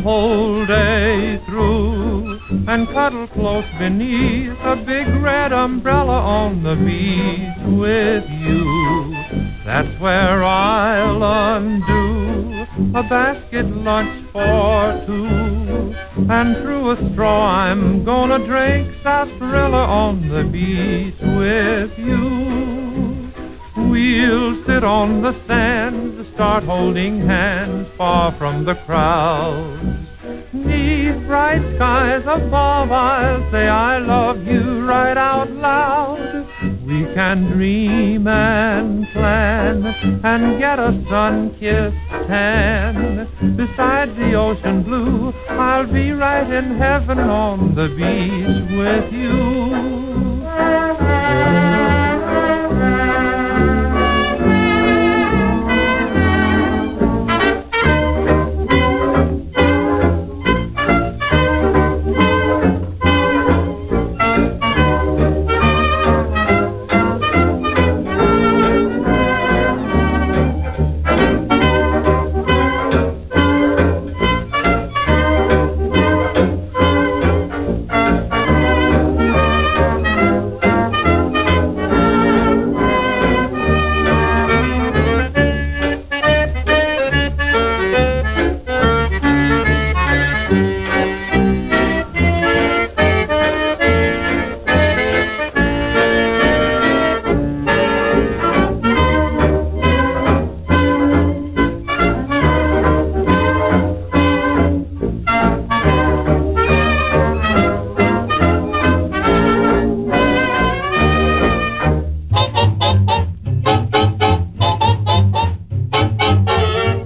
whole day through and cuddle close beneath a big red umbrella on the beach with you. That's where I'll undo a basket lunch for two, and through a straw I'm gonna drink sarsaparilla on the beach with you. We'll sit on the sand, start holding hands far from the crowds. 'Neath bright skies above I'll say I love you right out loud. We can dream and plan and get a sun-kissed tan. Beside the ocean blue, I'll be right in heaven on the beach with you.